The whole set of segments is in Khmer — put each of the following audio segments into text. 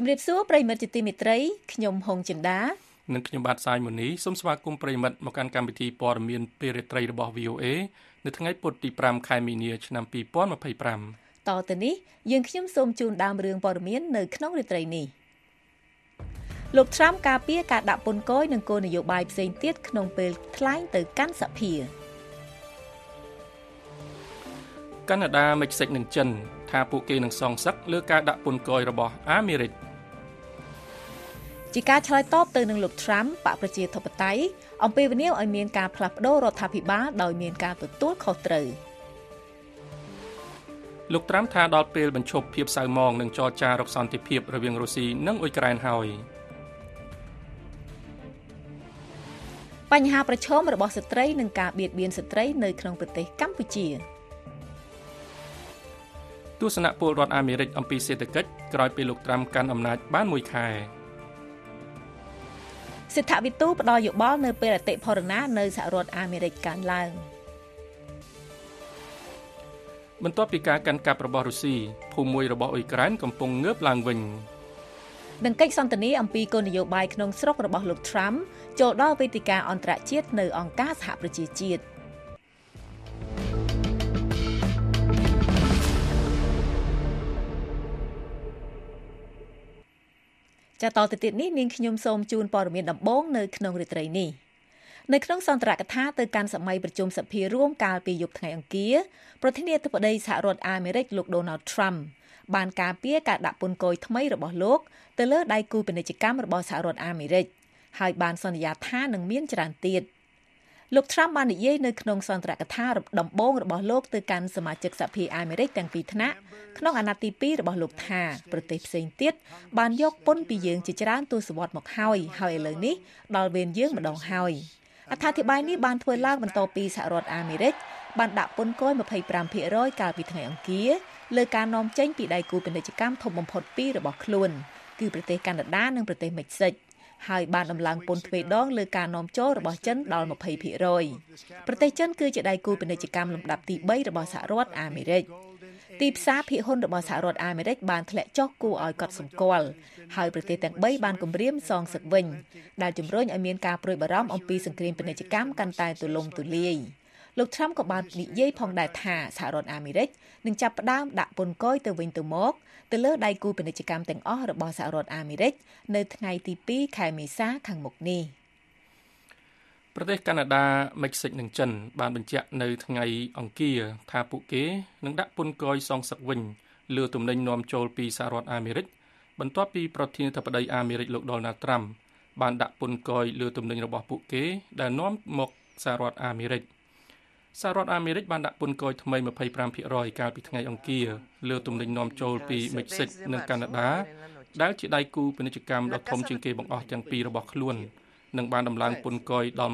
ជំរាបសួរប្រិយមិត្តជាទីមេត្រីខ្ញុំហុងចិន្តានិងខ្ញុំបាទសាយមូនីសូមស្វាគមន៍ប្រិយមិត្តមកកាន់កម្មវិធីព័ត៌មានពេលរាត្រីរបស់ VOA នៅថ្ងៃពុធទី5ខែមីនាឆ្នាំ2025តទៅនេះយើងខ្ញុំសូមជូនដើមរឿងព័ត៌មាននៅក្នុងរាត្រីនេះលោក Trump ការពារការដាក់ពន្ធគយនិងគោលនយោបាយផ្សេងទៀតក្នុងពេលថ្លែងទៅកាន់សភាកាណាដាមិចស៊ិកនិងចិនថាពួកគេនឹងសងសឹកលើការដាក់ពន្ធគយរបស់អាមេរិកជាការឆ្លើយតបទៅនឹងលោក Trump បកប្រជាធិបតេយ្យអំពាវនាវឲ្យមានការផ្លាស់ប្តូររដ្ឋាភិបាលដោយមានការទទួលខុសត្រូវលោក Trump ថាដល់ពេលបញ្ឈប់ភាពសៅហ្មងនិងចរចារកសន្តិភាពរវាងរុស្ស៊ីនិងអ៊ុយក្រែនហើយបញ្ហាប្រឈមរបស់ស្ត្រីនិងការបៀតបៀនស្ត្រីនៅក្នុងប្រទេសកម្ពុជាទស្សនៈពលរដ្ឋអាមេរិកអំពីសេដ្ឋកិច្ចក្រោយពេលលោក Trump កាន់អំណាចបានមួយខែសិទ្ធិវិទូផ្ដល់យោបល់នៅពេលអតិផរណានៅសហរដ្ឋអាមេរិកកើនឡើងបន្ទាប់ពីការកាន់កាប់របស់រុស្ស៊ីភូមិមួយរបស់អ៊ុយក្រែនកំពុងងើបឡើងវិញនិងកិច្ចសន្ទនាអំពីគោលនយោបាយក្នុងស្រុករបស់លោក Trump ចូលដល់វេទិកាអន្តរជាតិនៅអង្គការសហប្រជាជាតិតទៅទៀតនេះនាងខ្ញុំសូមជូនព័ត៌មានដំបូងនៅក្នុងរាត្រីនេះនៅក្នុងសន្ទរកថាទៅកាន់សម័យប្រជុំសភារួមកាលពីយប់ថ្ងៃអង្គារប្រធានាធិបតីសហរដ្ឋអាមេរិកលោក Donald Trump បានការពារការដាក់ពន្ធគយថ្មីរបស់លោកទៅលើដៃគូពាណិជ្ជកម្មរបស់សហរដ្ឋអាមេរិកហើយបានសន្យាថានឹងមានច្រើនទៀតលោក Trump បាននិយាយនៅក្នុងសន្ទរកថាដំបូងរបស់លោកទៅកាន់សមាជិកសភាអាមេរិកទាំងពីរថ្នាក់ក្នុងអាណត្តិទី2របស់លោកថាប្រទេសផ្សេងទៀតបានយកពន្ធពីយើងជាច្រើនទសវត្សរ៍មកហើយឥឡូវនេះដល់វេនយើងម្ដងហើយអត្ថាធិប្បាយនេះបានធ្វើឡើងបន្ទាប់ពីសហរដ្ឋអាមេរិកបានដាក់ពន្ធគយ 25% កាលពីថ្ងៃអង្គារលើការនាំចេញពីដៃគូពាណិជ្ជកម្មធំបំផុតពីររបស់ខ្លួនគឺប្រទេសកាណាដានិងប្រទេសមិចស៊ិកហើយបានដំឡើងពន្ធទ្វេដងលើការនាំចូលរបស់ចិនដល់ 20% ប្រទេសចិនគឺជាដៃគូពាណិជ្ជកម្មលំដាប់ទី3របស់សហរដ្ឋអាមេរិកទីផ្សារភាគហ៊ុនរបស់សហរដ្ឋអាមេរិកបានធ្លាក់ចុះគួរឲ្យកត់សម្គាល់ហើយប្រទេសទាំង3បានគម្រាមសងសឹកវិញដែលជំរុញឲ្យមានការព្រួយបារម្ភអំពីសង្គ្រាមពាណិជ្ជកម្មកាន់តែទូលំទូលាយលោក Trump ក៏បាននិយាយផងដែរថាសហរដ្ឋអាមេរិកនឹងចាប់ផ្ដើមដាក់ពន្ធគយទៅវិញទៅមកទៅលើដៃគូពាណិជ្ជកម្មទាំងអស់របស់សហរដ្ឋអាមេរិកនៅថ្ងៃទី2ខែមេសាខាងមុខនេះប្រទេសកាណាដាមិចស៊ិកនិងចិនបានបញ្ជាក់នៅថ្ងៃអង្គារថាពួកគេនឹងដាក់ពន្ធគយសងសឹកវិញលើទំនិញនាំចូលពីសហរដ្ឋអាមេរិកបន្ទាប់ពីប្រធានាធិបតីអាមេរិកលោក Donald Trump បានដាក់ពន្ធគយលើទំនិញរបស់ពួកគេដែលនាំមកសហរដ្ឋអាមេរិកសហរដ្ឋអាមេរិកបានដាក់ពន្ធគយថ្មី 25% កាលពីថ្ងៃអង្គារលើទំនិញនាំចូលពីមិចស៊ិកនិងកាណាដាដែលជាដៃគូពាណិជ្ជកម្មដ៏ធំជាងគេបង្អស់ទាំងពីររបស់ខ្លួននិងបានដំឡើងពន្ធគយដល់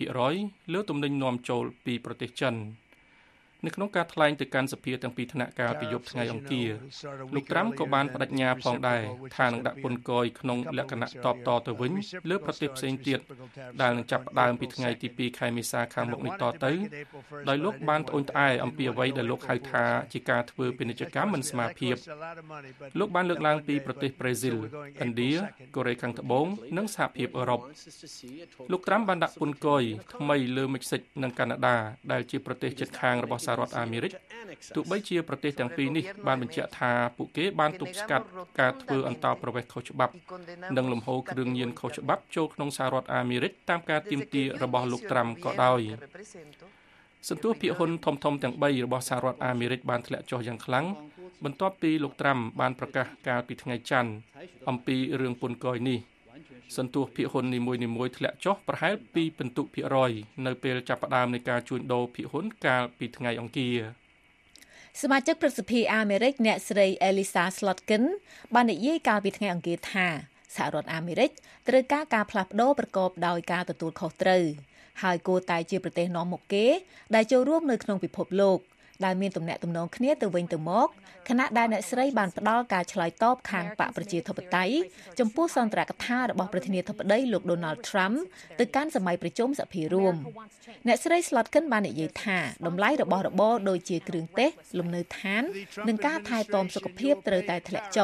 20% លើទំនិញនាំចូលពីប្រទេសចិននៅក្នុងការថ្លែងទៅកាន់សភាទាំងពីរថ្នាក់កាលពីយប់ថ្ងៃអង្គារលោក Trump ក៏បានបដិញ្ញាផងដែរថានឹងដាក់ពន្ធគយក្នុងលក្ខណៈតបតទៅវិញលើប្រទេសផ្សេងទៀតដែលនឹងចាប់ផ្ដើមពីថ្ងៃទី2ខែមេសាខាងមុខនេះតទៅដោយលោកបានត្អូញត្អែអំពីអ្វីដែលលោកហៅថាជាការធ្វើពាណិជ្ជកម្មមិនស្មើភាពលោកបានលើកឡើងពីប្រទេសប្រេស៊ីលឥណ្ឌាកូរ៉េខាងត្បូងនិងសហភាពអឺរ៉ុបលោក Trump បានដាក់ពន្ធគយថ្មីលើមិចស៊ិកនិងកាណាដាដែលជាប្រទេសជិតខាងរបស់សហរដ្ឋអាមេរិកទោះបីជាប្រទេសទាំងពីរនេះបានបញ្ជាក់ថាពួកគេបានទប់ស្កាត់ការធ្វើអន្តោប្រវេសន៍ខុសច្បាប់និងលំហូរគ្រឿងញៀនខុសច្បាប់ចូលក្នុងសហរដ្ឋអាមេរិកតាមការទាមទាររបស់លោក Trump ក៏ដោយសន្ទុះភាគហ៊ុនធំៗទាំង3របស់សហរដ្ឋអាមេរិកបានធ្លាក់ចុះយ៉ាងខ្លាំងបន្ទាប់ពីលោក Trump បានប្រកាសកាលពីថ្ងៃច័ន្ទអំពីរឿងពន្ធគយនេះសន្ទុះភាគហ៊ុននីមួយៗធ្លាក់ចុះប្រហែល2%នៅពេលចាប់ផ្ដើមនៃការជួញដូរភាគហ៊ុនកាលពីថ្ងៃអង្គារសមាជិកព្រឹទ្ធសភាអាមេរិកអ្នកស្រី Elisa Slotkin បាននិយាយកាលពីថ្ងៃអង្គារថាសហរដ្ឋអាមេរិកត្រូវការផ្លាស់ប្ដូរប្រកបដោយការទទួលខុសត្រូវហើយគួរតែជាប្រទេសនាំមុខគេដែលចូលរួមនៅក្នុងពិភពលោកដែលមានទំនាក់ទំនងគ្នាទៅវិញទៅមកខណៈដែលអ្នកស្រីបានផ្ដល់ការឆ្លើយតបខាងបកប្រជាធិបតេយ្យចំពោះសន្ទរកថារបស់ប្រធានាធិបតីលោក Donald Trump ទៅកាន់សម័យប្រជុំសភារួមអ្នកស្រី Slotkin បាននិយាយថាតម្លៃរបស់របរដូចជាគ្រឿងទេសលំនៅឋាននិងការថែទាំសុខភាពត្រូវតែធ្លាក់ចុះ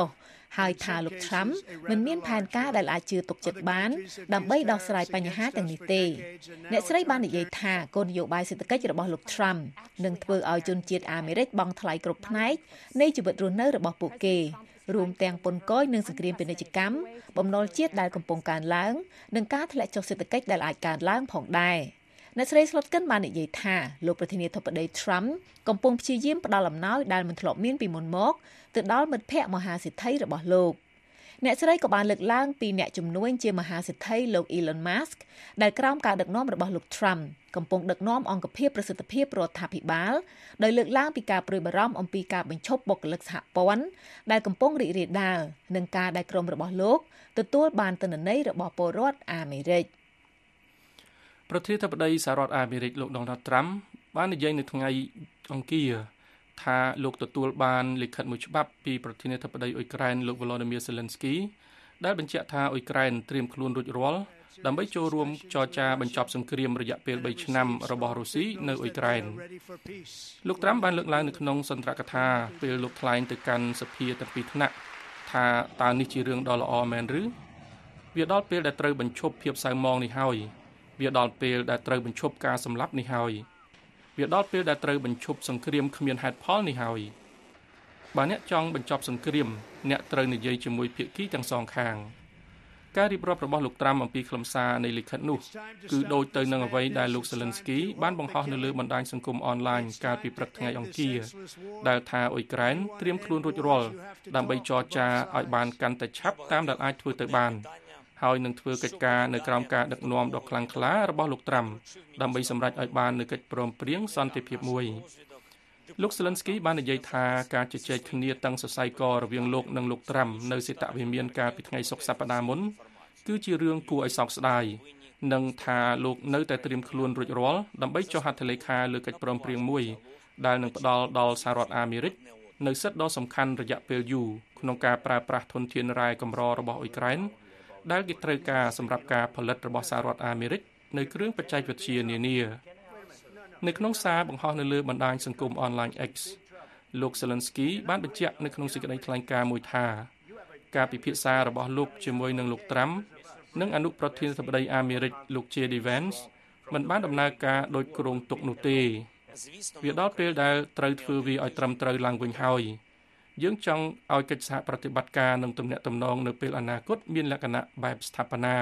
ហើយថាលោក Trump មិនមានផែនការដែលអាចជឿទុកចិត្តបានដើម្បីដោះស្រាយបញ្ហាទាំងនេះទេអ្នកស្រីបាននិយាយថាគោលនយោបាយសេដ្ឋកិច្ចរបស់លោក Trump នឹងធ្វើឲ្យជនជាតិអាមេរិកបង់ថ្លៃគ្រប់ផ្នែកនៃជីវិតរស់នៅរបស់ពួកគេរួមទាំងពន្ធគយនិងសង្គ្រាមពាណិជ្ជកម្មបំណុលជាតិដែលកំពុងកើនឡើងនិងការធ្លាក់ចុះសេដ្ឋកិច្ចដែលអាចកើនឡើងផងដែរអ្នកស្រី Slotkin បាននិយាយថាលោកប្រធានាធិបតី Trump កំពុងព្យាយាមផ្ដល់អំណោយដែលមិនធ្លាប់មានពីមុនមកទៅដល់មិត្តភ័ក្តិមហាសេដ្ឋីរបស់លោកអ្នកស្រីក៏បានលើកឡើងពីអ្នកជំនួញជាមហាសេដ្ឋីលោក Elon Musk ដែលក្រោមការដឹកនាំរបស់លោក Trump កំពុងដឹកនាំអង្គភាពប្រសិទ្ធភាពរដ្ឋាភិបាលដោយលើកឡើងពីការព្រួយបារម្ភអំពីការបញ្ឈប់បុគ្គលិកសហព័ន្ធដែលកំពុងរីករាលដាលនិងការដែលក្រុមរបស់លោកទទួលបានទិន្នន័យរបស់ពលរដ្ឋអាមេរិកប្រធានាធិបតីសហរដ្ឋអាមេរិកលោក Donald Trump បាននិយាយនៅថ្ងៃអង្គារថាលោកទទួលបានលិខិតមួយច្បាប់ពីប្រធានាធិបតីអ៊ុយក្រែនលោក Volodymyr Zelensky ដែលបញ្ជាក់ថាអ៊ុយក្រែនត្រៀមខ្លួនរួចរាល់ដើម្បីចូលរួមចរចាបញ្ចប់សង្គ្រាមរយៈពេល3ឆ្នាំរបស់រុស្ស៊ីនៅអ៊ុយក្រែនលោក Trump បានលើកឡើងនៅក្នុងសន្ទរកថាពេលលោកថ្លែងទៅកាន់សភាទាំងពីរថ្នាក់ថាតើនេះជារឿងដ៏ល្អមែនឬវាដល់ពេលដែលត្រូវបញ្ឈប់ភាពសៅម៉ងនេះហើយវាដល់ពេលដែលត្រូវបញ្ឈប់ការសម្លាប់នេះហើយវាដល់ពេលដែលត្រូវបញ្ឈប់សង្គ្រាមគ្មានហេតុផលនេះហើយបើអ្នកចង់បញ្ចប់សង្គ្រាមអ្នកត្រូវនិយាយជាមួយភាគីទាំងសងខាងការរៀបរាប់របស់លោក Trump អំពីខ្លឹមសារនៃលិខិតនោះគឺដូចទៅនឹងអ្វីដែលលោក Zelensky បានបង្ហោះនៅលើបណ្ដាញសង្គមអនឡាញកាលពីព្រឹកថ្ងៃអង្គារដែលថាអ៊ុយក្រែនត្រៀមខ្លួនរួចរាល់ដើម្បីចរចាឲ្យបានកាន់តែឆាប់តាមដែលអាចធ្វើទៅបានហើយនឹងធ្វើកិច្ចការនៅក្រោមការដឹកនាំដ៏ខ្លាំងក្លារបស់លោក Trump ដើម្បីសម្រេចឲ្យបាននូវកិច្ចព្រមព្រៀងសន្តិភាពមួយលោក Zelensky បាននិយាយថាការជជែកគ្នាតឹងសរសៃករវាងលោកនិងលោក Trump នៅសេតវិមានកាលពីថ្ងៃសុក្រសប្តាហ៍មុនគឺជារឿងគួរឲ្យសោកស្ដាយនិងថាលោកនៅតែត្រៀមខ្លួនរួចរាល់ដើម្បីចុះហត្ថលេខាលើកិច្ចព្រមព្រៀងមួយដែលនឹងផ្ដល់ដល់សហរដ្ឋអាមេរិកនៅសិទ្ធិដ៏សំខាន់រយៈពេលយូរក្នុងការប្រើប្រាស់ធនធានរ៉ែកម្ររបស់អ៊ុយក្រែនដែលគេត្រូវការសម្រាប់ការផលិតរបស់សហរដ្ឋអាមេរិកនៅគ្រឿងបច្ចេកវិទ្យានានានៅក្នុងសារបង្ហោះនៅលើបណ្ដាញសង្គមអនឡាញ X លោក Zelensky បានបញ្ជាក់នៅក្នុងសេចក្តីថ្លែងការណ៍មួយថាការពិភាក្សារបស់លោកជាមួយនឹងលោក Trump និងអនុប្រធានាធិបតីអាមេរិកលោក J.D. Vance មិនបានដំណើរការដោយគ្រោងទុកនោះទេវាដល់ពេលដែលត្រូវធ្វើវាឲ្យត្រឹមត្រូវឡើងវិញហើយយើងចង់ឲ្យកិច្ចសហប្រតិបត្តិការនិងទំនាក់ទំនងនៅពេលអនាគតមានលក្ខណៈបែបស្ថាបនា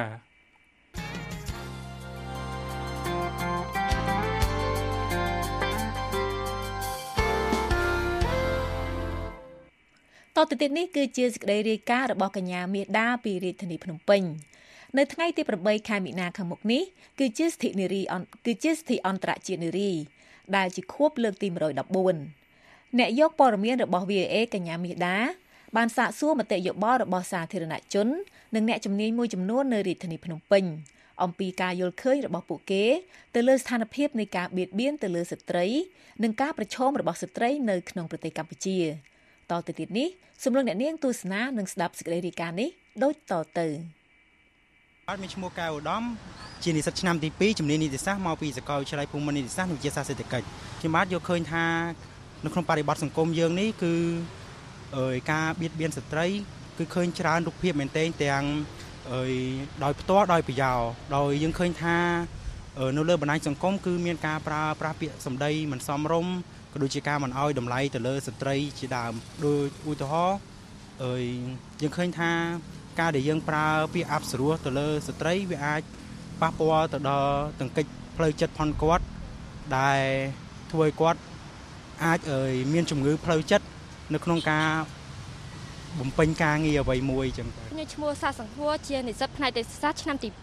តទៅទៀតនេះគឺជាសេចក្តីរាយការណ៍របស់កញ្ញាមេដាពីរាជធានីភ្នំពេញនៅថ្ងៃទី8ខែមិនិនាខាងមុខនេះគឺជាសិទ្ធិអន្តរជាតិនារីដែលជាខួបលើកទី114អ្នកយកព័ត៌មានរបស់ VOA កញ្ញាមេដាបានសាកសួរមតិយោបល់របស់សាធារណជននិងអ្នកជំនាញមួយចំនួននៅរាជធានីភ្នំពេញអំពីការយល់ឃើញរបស់ពួកគេទៅលើស្ថានភាពនៃការបៀតបៀនទៅលើស្ត្រីនិងការប្រឈមរបស់ស្ត្រីនៅក្នុងប្រទេសកម្ពុជាតទៅទៀតនេះសូមលោកអ្នកនាងទស្សនានិងស្ដាប់សេចក្តីរាយការណ៍នេះដូចតទៅបាទមានឈ្មោះកៅឧត្តមជានិស្សិតឆ្នាំទី2ជំនាញនីតិសាស្ត្រមកពីសាកលវិទ្យាល័យភូមិន្ទនីតិសាស្ត្រនិងវិទ្យាសាស្ត្រសេដ្ឋកិច្ចខ្ញុំបាទយកឃើញថានៅក្នុងបរិបទសង្គមយើងនេះគឺការបៀតបៀនស្ត្រីគឺឃើញច្រើនរូបភាពមែនទែនទាំងដោយផ្ទាល់ដោយប្រយោលដោយយើងឃើញថានៅលើបណ្ដាញសង្គមគឺមានការប្រើប្រាស់ពាក្យសម្ដីមិនសមរម្យក៏ដូចជាការមិនអោយតម្លៃទៅលើស្ត្រីជាដើមដោយឧទាហរណ៍យើងឃើញថាការដែលយើងប្រើពាក្យអប្សរោះទៅលើស្ត្រីវាអាចប៉ះពាល់ទៅដល់ទង្គិចផ្លូវចិត្តផនគាត់ដែលធ្វើឲ្យគាត់អាចមានជំងឺផ្លូវចិត្តនៅក្នុងការបំពេញការងារអ្វីមួយចឹងទៅខ្ញុំឈ្មោះសាសង្ហួរជានិស្សិតផ្នែកទេសសាស្ត្រឆ្នាំទី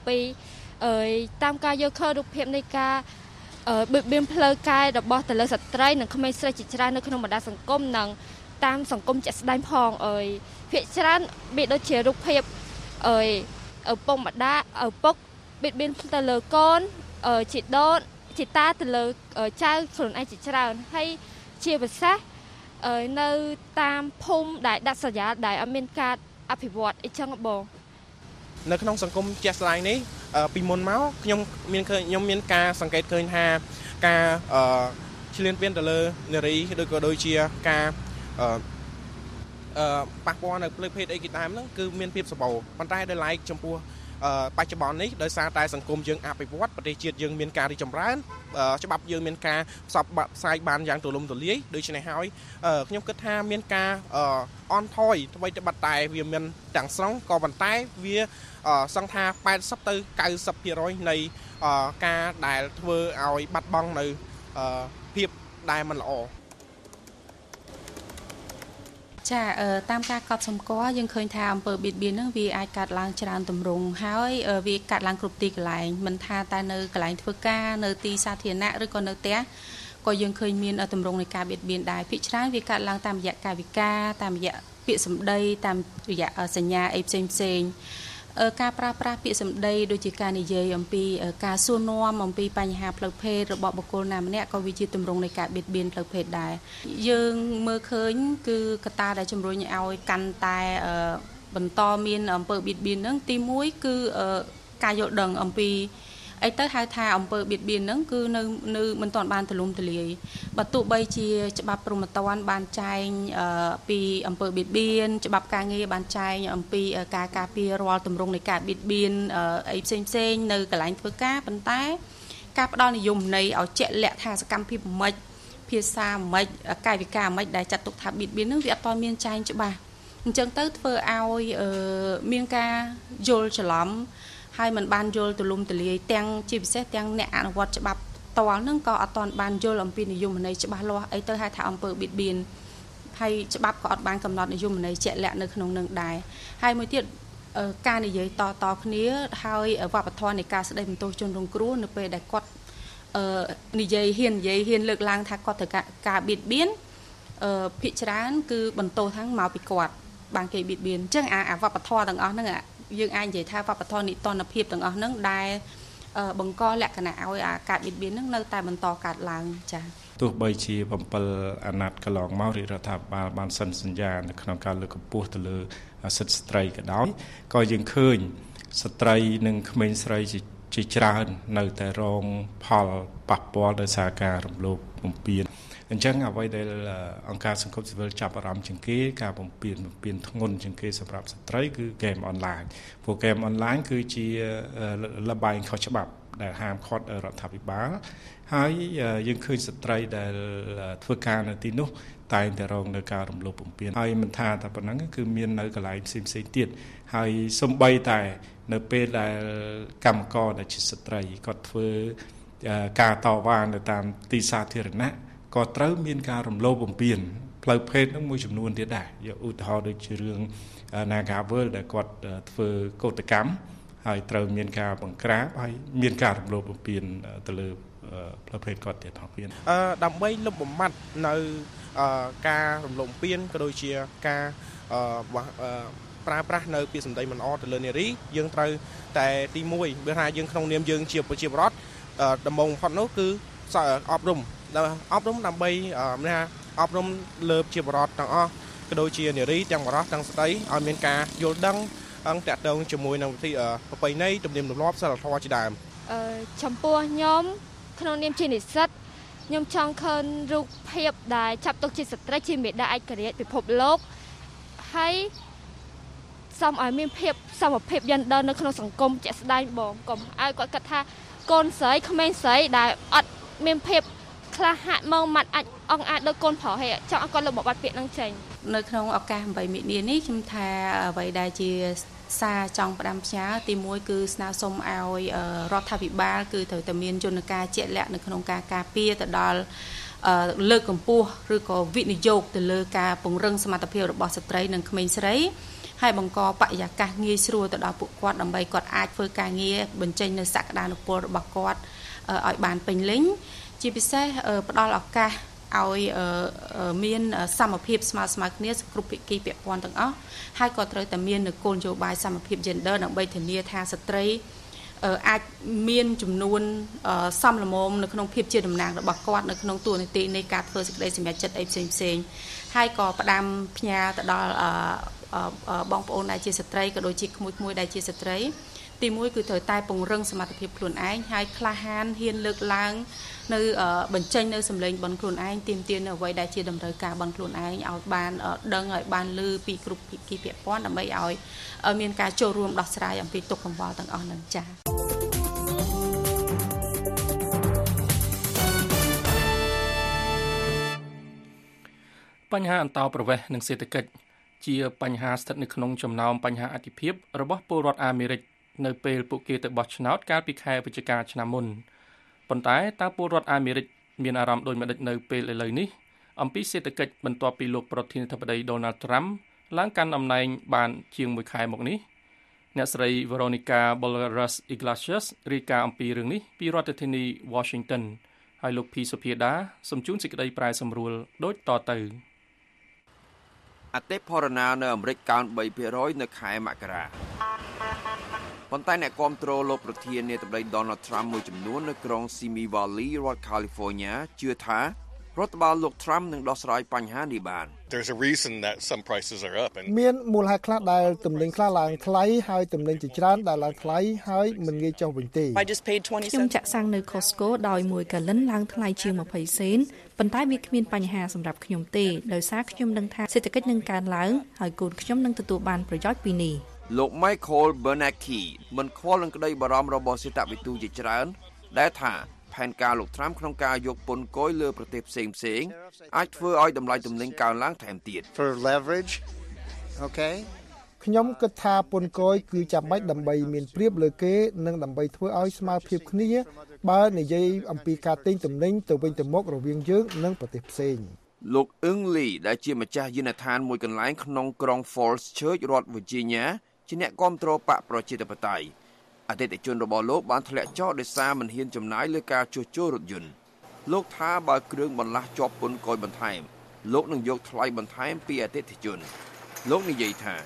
2តាមការយកឃើញរូបភាពនៃការបៀតបៀនផ្លូវកាយរបស់ទៅលើស្ត្រីនិងក្មេងស្រីជាច្រើននៅក្នុងបណ្ដាញសង្គមនិងតាមសង្គមជាក់ស្ដែងផងភាគច្រើនមានដូចជារូបភាពឪពុកម្ដាយឪពុកបៀតបៀនទៅលើកូនជីដូនជីតាទៅលើចៅខ្លួនឯងជាច្រើនហើយជាពិសេសនៅតាមភូមិដែលដាច់ស្រយាលដែលអត់មានការអភិវឌ្ឍអីចឹងបងនៅក្នុងសង្គមជាក់ស្ដែងនេះពីមុនមកខ្ញុំមានការសង្កេតឃើញថាការឈ្លានពានទៅលើនារីឬក៏ដូចជាការប៉ះពាល់នៅផ្លូវភេទអីគេតាមហ្នឹងគឺមានភាពសម្បូរប៉ុន្តែដោយឡែកចំពោះបច្ចុប្បន្ននេះដោយសារតែសង្គមយើងអភិវឌ្ឍប្រទេសជាតិយើងមានការរីកចម្រើនច្បាប់យើងមានការផ្សព្វផ្សាយបានយ៉ាងទូលំទូលាយដូច្នេះហើយខ្ញុំគិតថាមានការអន់ថយអ្វីទៅបាត់តែវាមានទាំងស្រុងក៏ប៉ុន្តែវាសង្ឃថា80ទៅ90% នៃការដែលធ្វើឲ្យបាត់បង់នៅភាពដែលមិនល្អចាតាមការកត់សម្គាល់យើងឃើញថាអំពើបៀតបៀនហ្នឹងវាអាចកាត់ឡើងច្រើនទម្រង់ហើយវាកាត់ឡើងគ្រប់ទីកន្លែងមិនថាតែនៅកន្លែងធ្វើការនៅទីសាធារណៈឬក៏នៅផ្ទះក៏យើងឃើញមានទម្រង់នៃការបៀតបៀនដែរភាគច្រើនវាកាត់ឡើងតាមរយៈកាយវិការតាមរយៈពាក្យសម្ដីតាមរយៈសញ្ញាអីផ្សេងការប្រើប្រាស់ពាក្យសម្ដីដូចជាការនិយាយអំពីការសួរនាំអំពីបញ្ហាផ្លូវភេទរបស់បុគ្គលណាម្នាក់ក៏វាជាទម្រង់នៃការបៀតបៀនផ្លូវភេទដែរយើងមើលឃើញគឺកត្តាដែលជំរុញឲ្យកាន់តែបន្តមានអំពើបៀតបៀនហ្នឹងទី1គឺការយល់ដឹងអំពីអីទៅហៅថាអំពើបៀតបៀនហ្នឹងគឺនៅមិនទាន់បានទូលំទូលាយបើទោះបីជាច្បាប់ព្រហ្មទណ្ឌបានចែងពីអំពើបៀតបៀនច្បាប់ការងារបានចែងអំពីការការពាររាល់ទម្រង់នៃការបៀតបៀនអីផ្សេងនៅកន្លែងធ្វើការប៉ុន្តែការផ្ដល់និយមន័យឲ្យជាក់លាក់ថាសកម្មភាពមិនភាសាមិនកាយវិការមិនដែលចាត់ទុកថាបៀតបៀនហ្នឹងវាអត់ទាន់មានចែងច្បាស់អញ្ចឹងទៅធ្វើឲ្យមានការយល់ច្រឡំហើយมันបានយល់ទូលំទូលាយទាំងជាពិសេសទាំងអ្នកអនុវត្តច្បាប់តលហ្នឹងក៏អត់ទាន់បានយល់អំពីនិយមន័យច្បាស់លាស់អីទៅហៅថាអំពើបៀតបៀនហើយច្បាប់ក៏អត់បានកំណត់និយមន័យជាក់លាក់នៅក្នុងនឹងដែរហើយមួយទៀតការនិយាយតគ្នាហើយវប្បធម៌នៃការស្ដីបន្ទោសជនរងគ្រោះនៅពេលដែលគាត់និយាយហ៊ានលើកឡើងថាគាត់ត្រូវការបៀតបៀនភាគច្រើនគឺបន្ទោសทั้งមកពីគាត់បានគេបៀតបៀនអញ្ចឹងអាវប្បធម៌ទាំងអស់ហ្នឹងយើងអាចនិយាយថាវប្បធម៌និទានភាពទាំងអស់ហ្នឹងដែលបង្កលក្ខណៈឲ្យការបៀតបៀនហ្នឹងនៅតែបន្តកើតឡើងចា៎ទោះបីជា7អាណត្តិកន្លងមករាជរដ្ឋាភិបាលបានសិនសន្យានៅក្នុងការលើកកម្ពស់ទៅលើសិទ្ធិស្ត្រីក៏ដោយក៏យើងឃើញស្ត្រីនិងក្មេងស្រីជាច្រើននៅតែរងផលប៉ះពាល់ដោយសារការរំលោភបំពានអញ្ចឹងអ្វីដែលអង្គការសង្គមស៊ីវិលចាប់អារម្មណ៍ជាងគេការបំពានធ្ងន់ជាងគេសម្រាប់ស្ត្រីគឺហ្គេមអនឡាញព្រោះហ្គេមអនឡាញគឺជាល្បែងខុសច្បាប់ដែលហាមឃាត់រដ្ឋាភិបាលហើយយើងឃើញស្ត្រីដែលធ្វើការនៅទីនោះតែងតែរងនៅការរំលោភបំពានហើយមិនថាតែប៉ុណ្ណឹងគឺមាននៅកន្លែងផ្សេងទៀតហើយសូម្បីតែនៅពេលដែលកម្មករដែលជាស្ត្រីគាត់ធ្វើការតវ៉ានៅតាមទីសាធារណៈក៏ត្រូវមានការរំលោភបំពានផ្លូវភេទនឹងមួយចំនួនទៀតដែរយកឧទាហរណ៍ដូចជារឿង Nagavel ដែលគាត់ធ្វើកោតកម្មហើយត្រូវមានការបង្ក្រាបហើយមានការរំលោភបំពានទៅលើផ្លូវភេទគាត់ទៀតផងទៀតដើម្បីលុបបំបាត់នៅការរំលោភបំពានក៏ដូចជាការប្រើប្រាស់នៅពាក្យសម្ដីមិនល្អទៅលើនារីយើងត្រូវតែទី1បើថាយើងក្នុងនាមយើងជាប្រជាពលរដ្ឋដំបូងបំផុតនោះគឺអប់រំដើម្បីអប់រំលើប្រជាពលរដ្ឋទាំងអស់ក៏ដូចជានារីទាំងបុរសទាំងស្ត្រីឲ្យមានការយល់ដឹងតាក់ទងជាមួយនឹងវិធីប្រពៃណីទំនៀមទម្លាប់សិលធម៌ជាដើមចំពោះខ្ញុំក្នុងនាមជានិស្សិតខ្ញុំចង់ឃើញរូបភាពដែលចាប់ទុកជាស្ត្រីជាមេដាឯករាជ្យពិភពលោកហើយសូមឲ្យមានភាពសមភាពយេនឌ័រនៅក្នុងសង្គមជាក់ស្ដែងបងកុំឲ្យគាត់គិតថាកូនស្រីក្មេងស្រីដែលអត់មានភាពក្លាហាក់ម៉ងម៉ាត់អាចអង្អាចដោយកូនប្រុសហើយចង់ឲ្យគាត់លើកមកបាត់ពាក្យនឹងចេញនៅក្នុងឱកាស8មិនិនានេះខ្ញុំថាអ្វីដែលជាសារចង់ផ្ដាំផ្ញើទី1គឺស្នើសុំឲ្យរដ្ឋាភិបាលគឺត្រូវតែមានយន្តការជាក់លាក់នៅក្នុងការការពារទៅដល់លើកកម្ពស់ឬក៏វិនិយោគទៅលើការពង្រឹងសមត្ថភាពរបស់ស្ត្រីនិងក្មេងស្រីហើយបង្កបរិយាកាសងាយស្រួលទៅដល់ពួកគាត់ដើម្បីគាត់អាចធ្វើការងារបញ្ចេញនៅសក្តានុពលរបស់គាត់ឲ្យបានពេញលេញជាពិសេសផ្ដល់ឱកាសឲ្យមានសមភាពស្មើគ្នាគ្រប់ភាគីពាក់ព័ន្ធទាំងអស់ហើយក៏ត្រូវតែមានគោលនយោបាយសមភាព gender ដើម្បីធានាថាស្ត្រីអាចមានចំនួនសមល្មមនៅក្នុងភាពជាតំណាងរបស់គាត់នៅក្នុងតួនាទីនៃការធ្វើសេចក្តីសម្រេចចិត្តអីផ្សេងហើយក៏ផ្ដាំផ្ញើទៅដល់បងប្អូនដែលជាស្ត្រីក៏ដូចជាក្មួយដែលជាស្ត្រីទី1គឺត្រូវតែពង្រឹងសមត្ថភាពខ្លួនឯងហើយក្លាហានហ៊ានលើកឡើងនៅបញ្ចេញនៅសម្លេងបនខ្លួនឯងទាមទារនៅអ្វីដែលជាតម្រូវការបនខ្លួនឯងឲ្យបានដឹងឲ្យបានឮពីគ្រប់ភាគីពាក់ព័ន្ធដើម្បីឲ្យមានការចូលរួមដោះស្រាយអំពីទុក្ខកង្វល់ទាំងអស់នឹងចា៎បញ្ហាអន្តោប្រវេសន៍និងសេដ្ឋកិច្ចជាបញ្ហាស្ថិតនៅក្នុងចំណោមបញ្ហាអតិភិបរបស់ពលរដ្ឋអាមេរិកនៅពេលពួកគេទៅបោះឆ្នោតកាលពីខែវិច្ឆិកាឆ្នាំមុនប៉ុន្តែតើពលរដ្ឋអាមេរិកមានអារម្មណ៍ដូចម្តេចនៅពេលឥឡូវនេះអំពីសេដ្ឋកិច្ចបន្ទាប់ពីលោកប្រធានាធិបតី Donald Trump ឡើងកាន់តំណែងបានជាង1ខែមកនេះអ្នកស្រី Veronica Balderas Iglesias រាយការណ៍អំពីរឿងនេះពីរដ្ឋធានី Washington ហើយលោកភីសុភាដាសូមជូនសេចក្តីប្រែសម្រួលដូចតទៅអតិផរណានៅអាមេរិកកើន 3% នៅខែមករាប៉ុន្តែអ្នកគាំទ្រលោកប្រធានាធិបតី Donald Trump មួយចំនួននៅក្រុង Simi Valley រដ្ឋ California ជឿថារដ្ឋបាលលោក Trump នឹងដោះស្រាយបញ្ហានេះបាន There's a reason that some prices are up and មានមូលហេតុខ្លះដែលទំនិញខ្លះឡើងថ្លៃហើយទំនិញជាច្រើនដែលឡើងថ្លៃហើយមិនងាយចុះវិញទេខ្ញុំចាក់សាំងនៅ Costco ដោយ1កាលិនឡើងថ្លៃជាង20សេនប៉ុន្តែវាគ្មានបញ្ហាសម្រាប់ខ្ញុំទេដោយសារខ្ញុំដឹងថាសេដ្ឋកិច្ចនឹងកើនឡើងហើយកូនខ្ញុំនឹងទទួលបានប្រយោជន៍ពីនេះលោក Michael Bernanke មិនខ្វល់នឹងក្តីបារម្ភរបស់សេដ្ឋវិទូជាច្រើនដែលថាផែនការលោក Trump ក្នុងការយកពន្ធគយលើប្រទេសផ្សេងៗអាចធ្វើឲ្យតម្លៃទំនិញកើនឡើងថែមទៀត For leverage okay ខ្ញុំគិតថាពន្ធគយគឺចាំបាច់ដើម្បីមានប្រៀបលើគេនិងដើម្បីធ្វើឲ្យស្មើភាពគ្នាបើនិយាយអំពីការទិញទំនិញទៅវិញទៅមករវាងយើងនិងប្រទេសផ្សេងលោកអ៊ឹងលីដែលជាម្ចាស់យានដ្ឋានមួយកន្លែងក្នុងក្រុង Falls Church រដ្ឋ Virginia ជាអ្នកគាំទ្របកប្រជាធិបតេយ្យអតិថិជនរបស់លោកបានធ្លាក់ចុះដោយសារមិនហ៊ានចំណាយលើការជួសជុលរថយន្តលោកថាបើគ្រឿងបន្លាស់ជាប់ពន្ធគយបន្ថែមលោកនឹងយកថ្លៃបន្ថែមពីអតិថិជនលោកនិយាយថា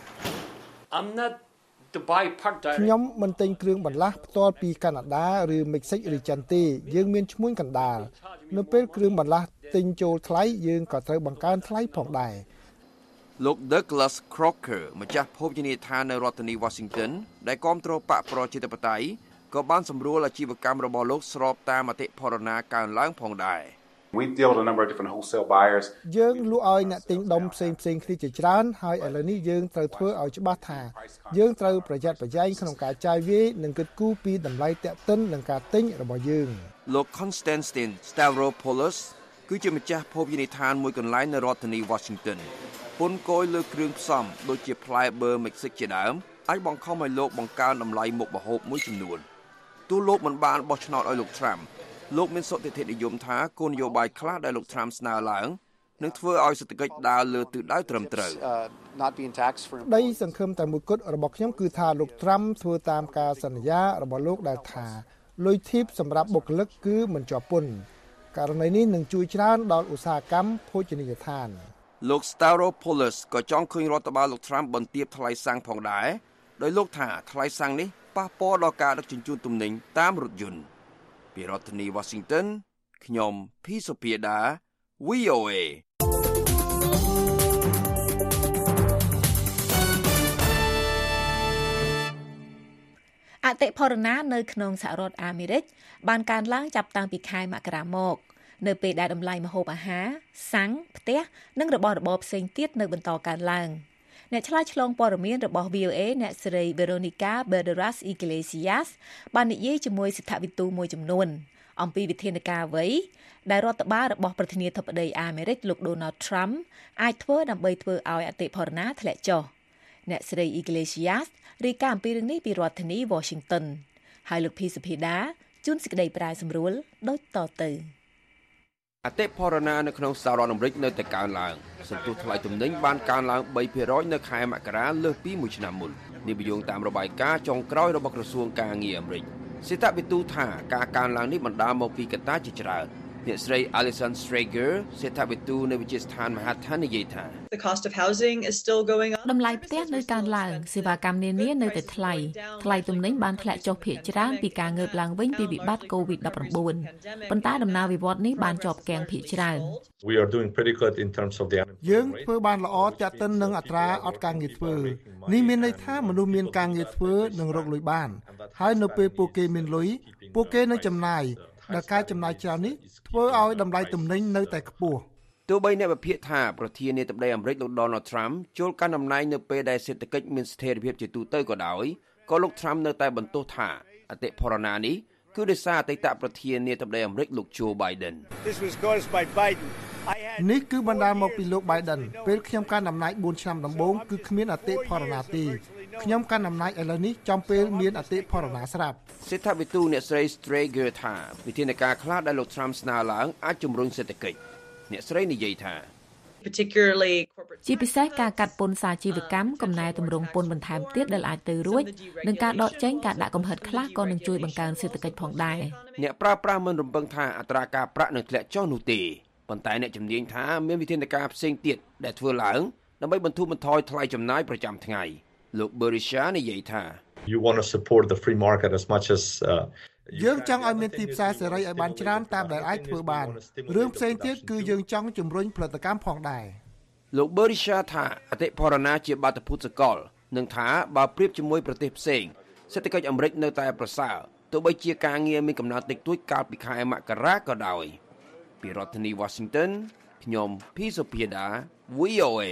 ខ្ញុំមិនទិញគ្រឿងបន្លាស់ផ្ទាល់ពីកាណាដាឬមិចស៊ិកឬចិនទេយើងមានឈ្មួញកណ្ដាលនៅពេលគ្រឿងបន្លាស់ទិញចូលថ្លៃយើងក៏ត្រូវបង្កើនថ្លៃផងដែរលោក Douglas Crocker ម្ចាស់ភោជនីយដ្ឋាននៅរដ្ឋធានី Washington ដែលគាំទ្របកប្រជាធិបតេយ្យក៏បានសម្រួលអាជីវកម្មរបស់លោកស្របតាមអតិផរណាកើនឡើងផងដែរ We deal with a number of different wholesale buyers យើងលក់ឲ្យអ្នកទិញដុំផ្សេងៗគ្នាជាច្រើនហើយឥឡូវនេះយើងត្រូវធ្វើឲ្យច្បាស់ថាយើងត្រូវប្រយ័ត្នប្រយែងក្នុងការចាយវាយនិងគិតគូរពីតម្លៃតាក់ទិននឹងការទិញរបស់យើងលោក Konstantin Stavropoulos គឺជាម្ចាស់ភោជនីយដ្ឋានមួយកន្លែងនៅរដ្ឋធានី Washington ពន្ធគយលើគ្រឿងផ្សំដូចជាផ្លែប៊ឺមិចស៊ិកជាដើមអាចបង្ខំឲ្យលោកបង្កើនតម្លៃមុខម្ហូបមួយចំនួនទោះលោកមិនបានបោះឆ្នោតឲ្យលោក Trump លោកមានសុតិធិនិយមថាគោលនយោបាយខ្លះដែលលោក Trump ស្នើឡើងនឹងធ្វើឲ្យសេដ្ឋកិច្ចដើរលើទិសដៅត្រឹមត្រូវដីសង្ឃឹមតែមួយគត់របស់ខ្ញុំគឺថាលោក Trump ធ្វើតាមការសន្យារបស់លោកដែលថាលុយធីបសម្រាប់បុគ្គលិកគឺមិនជាប់ពន្ធករណីនេះនឹងជួយច្រើនដល់ឧស្សាហកម្មភោជនីយដ្ឋានលោក Stavropoulos ក៏ចង់ឃើញរដ្ឋបាលលោក Trump បន្ទាបថ្លៃសាំងផងដែរដោយលោកថាថ្លៃសាំងនេះប៉ះពាល់ដល់ការដឹកជញ្ជូនទំនិញតាមរថយន្តពីរដ្ឋធានី Washington ខ្ញុំភីសុភាដា VOA អតិផរណានៅក្នុងសហរដ្ឋអាមេរិកបានកើនឡើងចាប់តាំងពីខែមករាមកនៅពេលដែលតម្លៃម្ហូបអាហារសាំងផ្ទះនិងរបស់របរផ្សេងទៀតនៅបន្តកើនឡើងអ្នកឆ្លើយឆ្លងព័ត៌មានរបស់ VOA អ្នកស្រី Veronica Balderas Iglesias បាននិយាយជាមួយសិទ្ធិវិទូមួយចំនួនអំពីវិធានការអ្វីដែលរដ្ឋបាលរបស់ប្រធានាធិបតីអាមេរិកលោក Donald Trump អាចធ្វើដើម្បីធ្វើឲ្យអតិផរណាធ្លាក់ចុះអ្នកស្រី Iglesias រាយការណ៍អំពីរឿងនេះពីរដ្ឋធានី Washington ហើយលោកភីសុភាដាជួនសេចក្តីប្រាយសម្រួលដូចតទៅអតិផរណានៅក្នុងសហរដ្ឋអាមេរិកនៅតែកើនឡើងសន្ទុះថ្លៃទំនិញបានកើនឡើង 3% នៅខែមករាលើសពីមួយឆ្នាំមុននេះបញ្យងតាមរបាយការណ៍ចុងក្រោយរបស់ក្រសួងការងារអាមេរិកសេដ្ឋវិទូថាការកើនឡើងនេះបណ្ដាលមកពីកត្តាជាច្រើនអ្នកស្រី Alison Strager សេដ្ឋវិទូនៅវិទ្យាស្ថានមហាដ្ឋាននិយាយថា The cost of housing is still going up. តម្លៃផ្ទះនៅកើនឡើងសេវាកម្មនានានៅតែថ្លៃទំនិញបានធ្លាក់ចុះភាគច្រើនពីការងើបឡើងវិញពីវិបត្តិ COVID-19 ប៉ុន្តែដំណើរវិវត្តនេះបានជាប់គាំងភាគច្រើន We are doing pretty good in terms of the យើងធ្វើបានល្អទាក់ទិននឹងអត្រាអត់ការងារធ្វើនេះមានន័យថាមនុស្សមានការងារធ្វើនឹងរកលុយបានហើយនៅពេលពួកគេមានលុយពួកគេនឹងចំណាយដែលការចំណាយច្រើននេះធ្វើឲ្យតម្លៃទំនិញនៅតែខ្ពស់ទោះបីអ្នកវិភាគថាប្រធានាធិបតីអាមេរិកលោក Donald Trump ចូលកាន់តំណែងនៅពេលដែលសេដ្ឋកិច្ចមានស្ថិរភាពជាទូទៅក៏ដោយក៏លោក Trump នៅតែបន្ទោសថាអតិផរណានេះគឺដោយសារអតីតប្រធានាធិបតីអាមេរិកលោក Joe Biden នេះគឺបណ្ដាលមកពីលោក Biden ពេលខ្ញុំកាន់តំណែង4ឆ្នាំដំបូងគឺគ្មានអតិផរណាទេខ្ញុំកាន់តំណែងឥឡូវនេះចំពេលមានអតិផរណាស្រាប់សេដ្ឋវិទូអ្នកស្រី Strager ថាវិធានការខ្លះដែលលោក Trump ស្នើឡើងអាចជំរុញសេដ្ឋកិច្ចអ្នកស្រីនិយាយថាជាពិសេសការកាត់ពន្ធសាជីវកម្មកំណែទម្រង់ពន្ធបន្ថែមទៀតដែលអាចទៅរួចនិងការដកចេញការដាក់កំហិតខ្លះក៏នឹងជួយបង្កើនសេដ្ឋកិច្ចផងដែរអ្នកប្រើប្រាស់មិនរំពឹងថាអត្រាការប្រាក់នឹងធ្លាក់ចុះនោះទេប៉ុន្តែអ្នកជំនាញថាមានវិធានការផ្សេងទៀតដែលធ្វើឡើងដើម្បីបន្ធូរបន្ថយថ្លៃចំណាយប្រចាំថ្ងៃលោក Berisha និយាយថា You want to support the free market as much as យើងចង់ឲ្យមានទីផ្សារសេរីឲ្យបានច្រើនតាមដែលអាចធ្វើបានរឿងផ្សេងទៀតគឺយើងចង់ជំរុញផលិតកម្មផងដែរលោក Berisha ថាអតិផរណាជាបាតុភូតសកលនឹងថាបើប្រៀបជាមួយប្រទេសផ្សេងសេដ្ឋកិច្ចអាមេរិកនៅតែប្រសើរទោះបីជាការងារមានកំណើនតិចតួចកាលពីខែមករាក៏ដោយពីរដ្ឋធានី Washington ខ្ញុំ P. Sophia VOA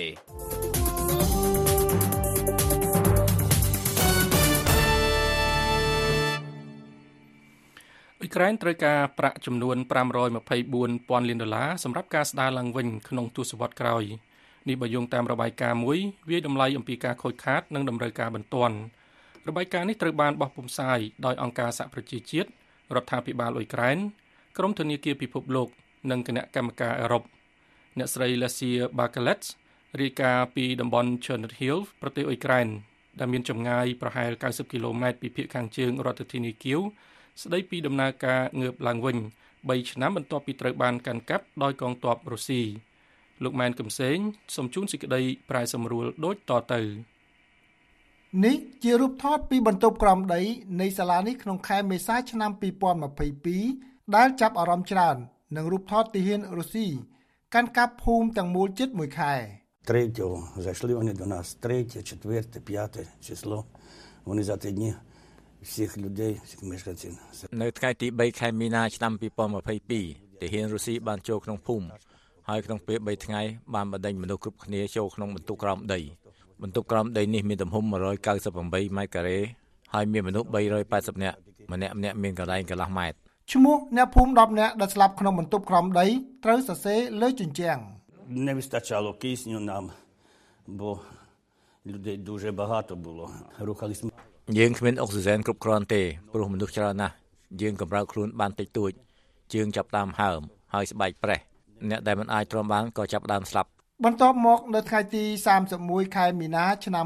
អ៊ុយក្រែនត្រូវការប្រាក់ចំនួន$524,000,000,000សម្រាប់ការស្ដារឡើងវិញក្នុងទសវត្សរ៍ក្រោយនេះបើយោងតាមរបាយការណ៍មួយវាតម្លៃអំពីការខូចខាតនិងតម្រូវការបន្ទាន់របាយការណ៍នេះត្រូវបានបោះពុម្ពផ្សាយដោយអង្គការសហប្រជាជាតិរដ្ឋាភិបាលអ៊ុយក្រែនក្រុមធនាគារពិភពលោកនិងគណៈកម្មការអឺរ៉ុបអ្នកស្រី Lesia Barkalets រាយការណ៍ពីតំបន់ Chernihiv ប្រទេសអ៊ុយក្រែនដែលមានចម្ងាយប្រហែល90គីឡូម៉ែត្រពីភាគខាងជើងរដ្ឋធានីគៀវស្ដីពីដំណើរការងើបឡើងវិញ3ឆ្នាំបន្ទាប់ពីត្រូវបានកាន់កាប់ដោយកងទ័ពរុស្ស៊ីលោកម៉ែនកំសែងសូមជូនសេចក្តីប្រាយសម្រួលដូចតទៅនេះជារូបថតពីបន្ទប់ក្រោមដីនៃសាលានេះក្នុងខែមេសាឆ្នាំ2022ដែលចាប់អារម្មណ៍ច្រើននឹងរូបថតទាហានរុស្ស៊ីកាន់កាប់ភូមិទាំងមូលជិត1ខែ 3-го зашли они до нас 3-е 4-е 5-е число они за 3 дни всех людей всех мешканцев នៅថ្ងៃទី3ខែមីនាឆ្នាំ2022ទាហានរុស្ស៊ីបានចូលក្នុងភូមិហើយក្នុងពេល3ថ្ងៃបានបណ្ដេញមនុស្សគ្រប់គ្នាចូលក្នុងបន្ទប់ក្រោមដីនេះមានទំហំ198ម៉ែត្រការ៉េហើយមានមនុស្ស380នាក់ម្នាក់មានកន្លែងកន្លះម៉ែត្រឈ្មោះអ្នកភូមិ10នាក់ដែលស្លាប់ក្នុងបន្ទប់ក្រោមដីត្រូវសរសេរលើជញ្ជាំង Не вистачало кисню нам, бо людей дуже багато було. Рухались យើងគ្មានអុកស៊ីហ្សែនគ្រប់គ្រាន់ទេព្រោះមនុស្សច្រើនណាស់យើងកម្រើកខ្លួនបានតិចតួចជើងចាប់តាមហើមហើយស្បែកប្រេះអ្នកដែលមិនអាចទ្រាំបានក៏ចាប់ដើមស្លាប់បន្ទាប់មកនៅថ្ងៃទី31ខែមីនាឆ្នាំ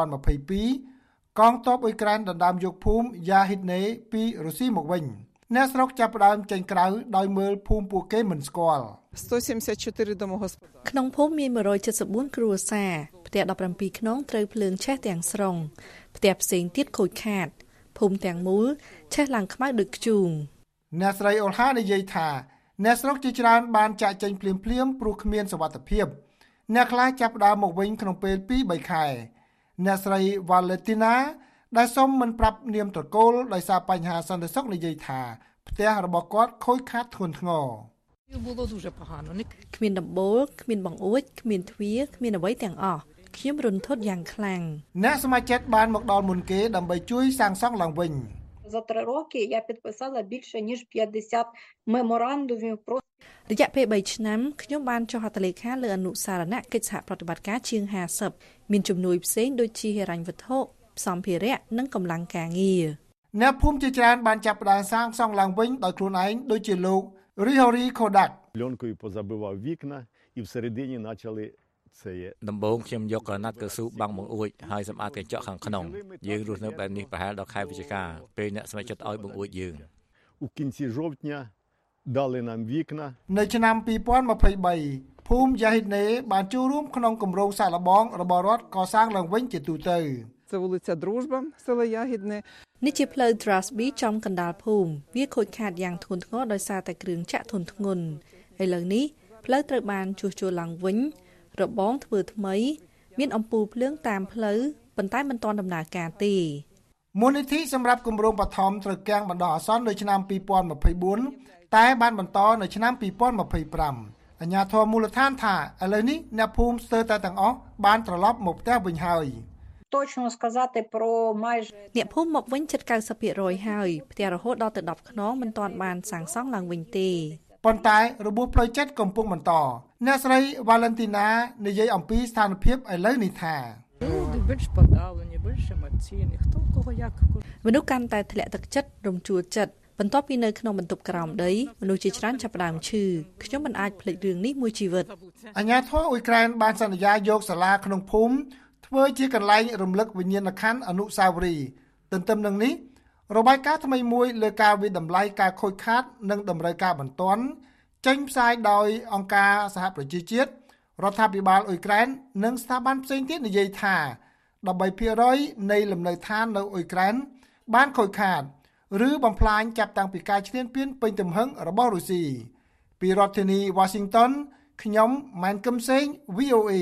2022កងទ័ពអ៊ុយក្រែនដណ្ដើមយកភូមិយ៉ាហ៊ីតណេពីរុស្ស៊ីមកវិញអ្នកស្រុកចាប់ផ្ដើមចេញក្រៅដោយមើលភូមិពួកគេមិនស្គាល់ 174 домогосподарства ក្នុងភូមិមាន174គ្រួសារផ្ទះ17ខ្នងត្រូវភ្លើងឆេះទាំងស្រុងផ្ទះផ្សេងទៀតខូចខាតភូមិទាំងមូលឆេះឡើងខ្មៅដូចធ្យូងអ្នកស្រីអូលហានិយាយថាអ្នកស្រុកជាច្រើនបានចាក់ចេញភ្លាមព្រោះគ្មានសុវត្ថិភាពអ្នកខ្លះចាប់ផ្ដើមមកវិញក្នុងពេល 2-3 ខែអ្នកស្រី Valentina ដែលសុំមិនប្រាប់នាមត្រកូលដោយសារបញ្ហាសន្តិសុខនិយាយថាផ្ទះរបស់គាត់ខូចខាតធ្ងន់ធ្ងរគ្មានដំបូលគ្មានបង្អួចគ្មានទ្វារគ្មានអ្វីទាំងអស់ខ្ញុំរន្ធត់យ៉ាងខ្លាំងអ្នកសមាជិកបានមកដល់មុនគេដើម្បីជួយសាងសង់ឡើងវិញ За 3 роки я підписала більше ніж 50 меморандумів про រយៈពេល3ឆ្នាំខ្ញុំបានចុះហត្ថលេខាលើអនុសារណៈកិច្ចសហប្រតិបត្តិការជាង50មានជំនួយផ្សេងដូចជាហិរញ្ញវត្ថុសម្ភារៈនិងកម្លាំងការងារអ្នកភូមិជាច្រើនបានចាប់ផ្ដើមសាងសង់ឡើងវិញដោយខ្លួនឯងដូចជាលោក Rihori Kodak Льонкою позабивав вікна і всередині почали це ដំបូងខ្ញុំយកក្រណាត់កៅស៊ូបាំងបង្អួចហើយសម្អាតកញ្ចក់ខាងក្នុងយើងរស់នៅបែបនេះប្រហែលដល់ខែវិច្ឆិកាពេលអ្នកស្ម័គ្រចិត្តឲ្យបង្អួចយើង У кінці жовтня dali nam vikna នៅឆ្នាំ2023ភូមិយ៉ាហ៊ីតណេបានចូលរួមក្នុងគម្រោងសាកល្បងរបស់រដ្ឋកសាងឡើងវិញជាទូទៅ Це вулиця Дружба, село Ягідне. នេះជាផ្លូវ Drasby ចំកណ្ដាលភូមិវាខូចខាតយ៉ាងធ្ងន់ធ្ងរដោយសារតែគ្រឿងចាក់ធុនធ្ងន់ឥឡូវនេះផ្លូវត្រូវបានជួសជុលឡើងវិញរបងធ្វើថ្មីមានអំពូលភ្លើងតាមផ្លូវប៉ុន្តែមិនទាន់ដំណើរការទេមូលនិធិសម្រាប់គម្រោងបឋមត្រូវកាំងបណ្ដោះអាសន្ននៅឆ្នាំ2024តែបានបន្តនៅឆ្នាំ2025អាជ្ញាធរមូលដ្ឋានថាឥឡូវនេះអ្នកភូមិស្ទើរតែទាំងអស់បានត្រឡប់មកផ្ទះវិញហើយ Точно сказати про майже អ្នកភូមិមកវិញជិត 90% ហើយផ្ទះរហូតដល់ទៅ10ខ្នងមិនទាន់បានសាងសង់ឡើងវិញទេប៉ុន្តែរបួសផ្លូវចិត្តកំពុងបន្តអ្នកស្រី Valentina និយាយអំពីស្ថានភាពឥឡូវនេះថាមនុស្សកាន់តែធ្លាក់ទឹកចិត្តរំជួលចិត្តបន្ទាប់ពីនៅក្នុងបន្ទប់ក្រោមដីមនុស្សជាច្រើនចាប់ផ្ដើមឈឺខ្ញុំមិនអាចភ្លេចរឿងនេះមួយជីវិតអាជ្ញាធរអ៊ុយក្រែនបានសន្យាយកសាលាក្នុងភូមិធ្វើជាកន្លែងរំលឹកវិញ្ញាណក្ខន្ធអនុស្សាវរីយ៍ទន្ទឹមនឹងនេះរបាយការណ៍ថ្មីមួយលើការវិតម្លៃការខូចខាតនិងតម្រូវការបន្ទាន់ចេញផ្សាយដោយអង្គការសហប្រជាជាតិរដ្ឋាភិបាលអ៊ុយក្រែននិងស្ថាប័នផ្សេងទៀតនិយាយថា 13% នៃលំនៅឋាននៅអ៊ុយក្រែនបានខូចខាតឬបំផ្លាញចាប់តាំងពីការឈ្លានពានពេញទំហឹងរបស់រុស្ស៊ីពីរដ្ឋធានី Washington ខ្ញុំម៉ែនកឹមសេង VOA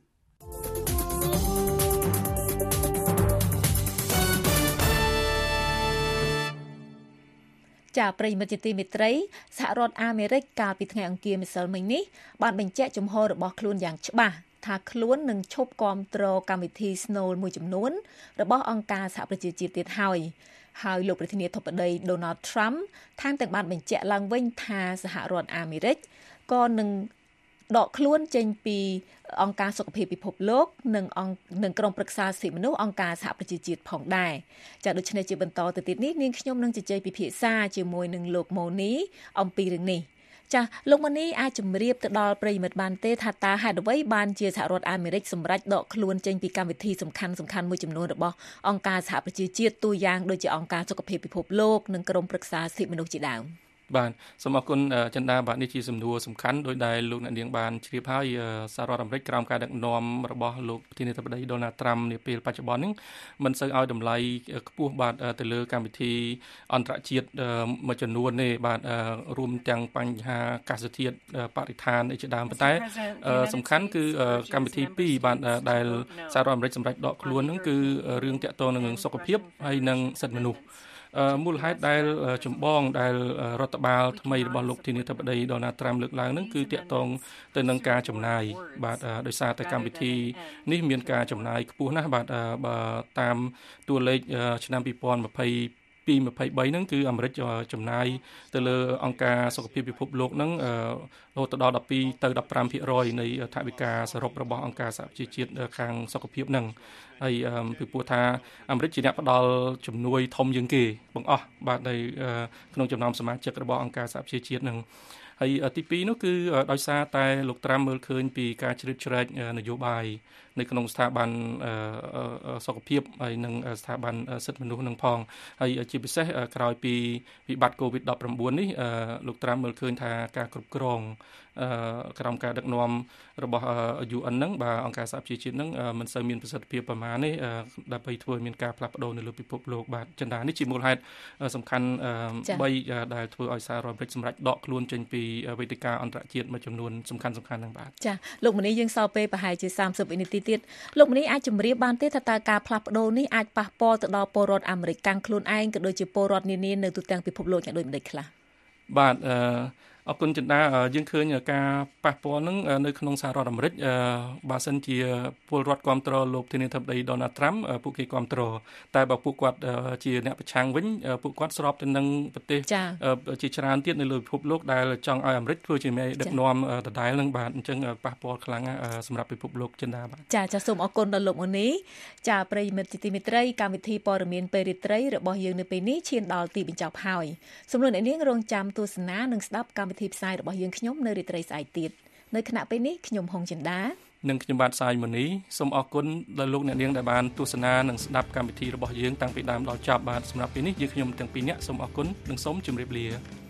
ចាប្រិយមិត្តជាទីមេត្រីសហរដ្ឋអាមេរិកកាលពីថ្ងៃអង្គារម្សិលមិញនេះបានបញ្ជាក់ជំហររបស់ខ្លួនយ៉ាងច្បាស់ថាខ្លួននឹងឈប់គាំទ្រកម្មវិធីស្នូលមួយចំនួនរបស់អង្គការសហប្រជាជាតិទៀតហើយលោកប្រធានាធិបតី Donald Trump ថែមទាំងបានបញ្ជាក់ឡើងវិញថាសហរដ្ឋអាមេរិកក៏នឹងដកខ្លួនចេញពីអង្គការសុខភាពពិភពលោកនិងក្រុមប្រឹក្សាសិទ្ធិមនុស្សអង្គការសហប្រជាជាតិផងដែរចាដូច្នេះជាបន្តទៅទៀតនេះនាងខ្ញុំនឹងជជែកពិភាក្សាជាមួយនឹងលោកម៉ូនីអំពីរឿងនេះចាលោកម៉ូនីអាចជម្រាបទៅដល់ប្រិយមិត្តបានទេថាតើហេតុអ្វីបានជាសហរដ្ឋអាមេរិកសម្រេចដកខ្លួនចេញពីកម្មវិធីសំខាន់ៗមួយចំនួនរបស់អង្គការសហប្រជាជាតិទូយ៉ាងដូចជាអង្គការសុខភាពពិភពលោកនិងក្រុមប្រឹក្សាសិទ្ធិមនុស្សជាដើមបាទសូមអរគុណចិន្តាបាទនេះជាសំណួរសំខាន់ដោយដែលលោកអ្នកនាងបានជ្រាបហើយសហរដ្ឋអាមេរិកក្រោមការដឹកនាំរបស់លោកប្រធានាធិបតី Donald Trump នាពេលបច្ចុប្បន្ននេះមិនសូវឲ្យតម្លៃខ្ពស់បាទទៅលើកម្មវិធីអន្តរជាតិមួយចំនួនទេបាទរួមទាំងបញ្ហាអាកាសធាតុបរិស្ថានជាដើមប៉ុន្តែសំខាន់គឺកម្មវិធី2បាទដែលសហរដ្ឋអាមេរិកសម្រេចដកខ្លួនហ្នឹងគឺរឿងទាក់ទងនឹងសុខភាពហើយនិងសិទ្ធិមនុស្សមូលហេតុដែលចម្បងដែលរដ្ឋបាលថ្មីរបស់លោកធានាធិបតី Donald Trump លើកឡើងហ្នឹងគឺតាក់ទងទៅនឹងការចំណាយបាទដោយសារតែកម្មវិធីនេះមានការចំណាយខ្ពស់ណាស់បាទតាមតួលេខឆ្នាំ2022-23ហ្នឹងគឺអាមេរិកចំណាយទៅលើអង្គការសុខភាពពិភពលោកហ្នឹងរហូតដល់12ទៅ 15% នៃថវិកាសរុបរបស់អង្គការសហប្រជាជាតិខាងសុខភាពហ្នឹងហើយពីព្រោះថាអាមេរិកជាអ្នកផ្ដល់ជំនួយធំជាងគេបង្អស់បាទនៅក្នុងចំណោមសមាជិករបស់អង្គការសហប្រជាជាតិហ្នឹងហើយទី2នោះគឺដោយសារតែលោកត្រាំមើលឃើញពីការជ្រៀតជ្រែកនយោបាយនៅក្នុងស្ថាប័នសុខភាពហើយនិងស្ថាប័នសិទ្ធិមនុស្សនឹងផងហើយជាពិសេសក្រោយពីវិបត្តិ COVID-19 នេះលោកត្រាំមើលឃើញថាការគ្រប់គ្រងក្រោមការដឹកនាំរបស់ UN ហ្នឹងបាទអង្គការសហប្រជាជាតិហ្នឹងមិនសូវមានប្រសិទ្ធភាពប្រមាណនេះដើម្បីធ្វើឲ្យមានការផ្លាស់ប្ដូរនៅលើពិភពលោកបាទចិន្តានេះជាមូលហេតុសំខាន់3ដែលធ្វើឲ្យសហរដ្ឋអាមេរិកសម្រេចដកខ្លួនចេញពីវេទិកាអន្តរជាតិមួយចំនួនសំខាន់ៗហ្នឹងបាទចាលោកមនីយើងសល់ពេលប្រហែលជា30វិនាទីទៀតលោកមនីអាចជម្រាបបានទេថាតើការផ្លាស់ប្ដូរនេះអាចប៉ះពាល់ទៅដល់ពលរដ្ឋអាមេរិកកាំងខ្លួនឯងក៏ដូចជាពលរដ្ឋនានានៅទូទាំងពិភពលោកយ៉ាងដូចម្តេចខ្លះបាទអរគុណចិន្តាយើងឃើញការប៉ះពាល់នឹងនៅក្នុងសហរដ្ឋអាមេរិកបើសិនជាពលរដ្ឋគ្រប់គ្រងលោកធានាធិបតី Donald Trump ពួកគេគ្រប់គ្រងតែបើពួកគាត់ជាអ្នកប្រឆាំងវិញពួកគាត់ស្របទៅនឹងប្រទេសជាច្រើនទៀតនៅលើពិភពលោកដែលចង់ឲ្យអាមេរិកធ្វើជាមេដឹកនាំដដែលនឹងបាទអញ្ចឹងប៉ះពាល់ខ្លាំងសម្រាប់ពិភពលោកចិន្តាបាទចាសូមអរគុណដល់លោកមូនីចាប្រិយមិត្តជាទីមេត្រីកម្មវិធីព័ត៌មានពេលរាត្រីរបស់យើងនៅពេលនេះឈានដល់ទីបញ្ចប់ហើយសូមលោកអ្នកនាងរងចាំទស្សនានិងស្ដាប់កម្មវិធីផ្សាយរបស់យើងខ្ញុំនៅរាត្រីស្អែកទៀតនៅខណៈពេលនេះខ្ញុំហុងចិន្តានិងខ្ញុំបាទសាយមូនីសូមអរគុណដល់លោកអ្នកនាងដែលបានទស្សនានិងស្ដាប់កម្មវិធីរបស់យើងតាំងពីដើមដល់ចប់បាទសម្រាប់ពេលនេះយើងខ្ញុំទាំងពីរនាក់សូមអរគុណនិងសូមជម្រាបលា